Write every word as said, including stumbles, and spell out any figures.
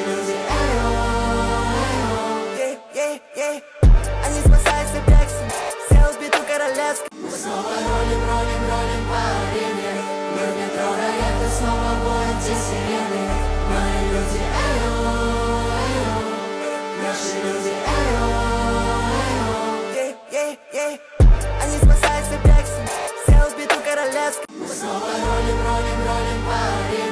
люди, эйо, эйо. Yeah, yeah, yeah. Они спасают с бегством, сделал биту королевской. Мы снова ролим, ролим, ролим по арене. Мы в метро роят, и снова воют сирены. Мои люди, эйо, эйо. Наши люди, эйо, эйо. Yeah, yeah, yeah. Они спасают с бегством, сделал биту королевской. Мы снова ролим, ролим, ролим по арене.